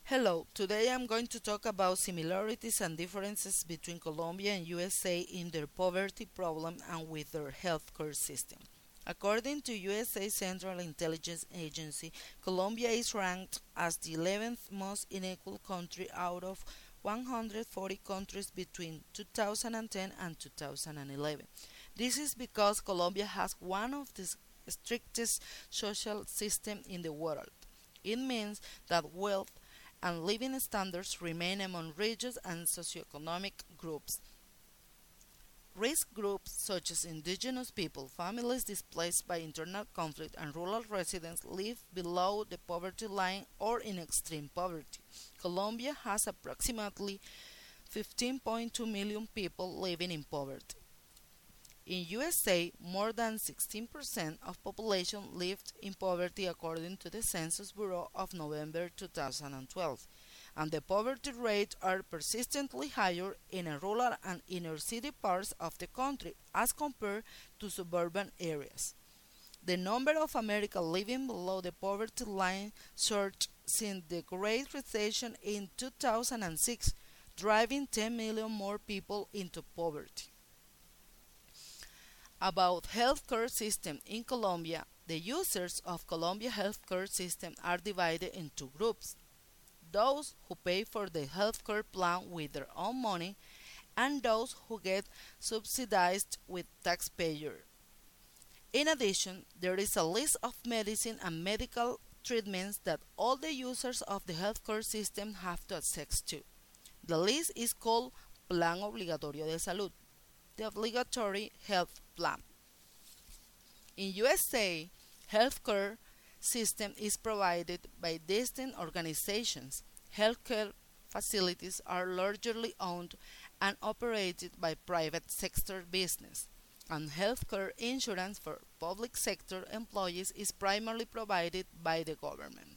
Hello, today I'm going to talk about similarities and differences between Colombia and USA in their poverty problem and with their healthcare system. According to USA Central Intelligence Agency, Colombia is ranked as the 11th most unequal country out of 140 countries between 2010 and 2011. This is because Colombia has one of the strictest social systems in the world. It means that wealth and living standards remain among regions and socioeconomic groups. Risk groups such as indigenous people, families displaced by internal conflict, and rural residents live below the poverty line or in extreme poverty. Colombia has approximately 15.2 million people living in poverty. In USA, more than 16% of population lived in poverty according to the Census Bureau of November 2012, and the poverty rates are persistently higher in rural and inner city parts of the country as compared to suburban areas. The number of Americans living below the poverty line surged since the Great Recession in 2006, driving 10 million more people into poverty. About healthcare system in Colombia, the users of Colombia healthcare system are divided into groups: those who pay for the healthcare plan with their own money and those who get subsidized with taxpayer. In addition, there is a list of medicine and medical treatments that all the users of the healthcare system have to access to. The list is called Plan Obligatorio de Salud, the obligatory health plan. In USA, healthcare system is provided by distinct organizations. Healthcare facilities are largely owned and operated by private sector business, and healthcare insurance for public sector employees is primarily provided by the government.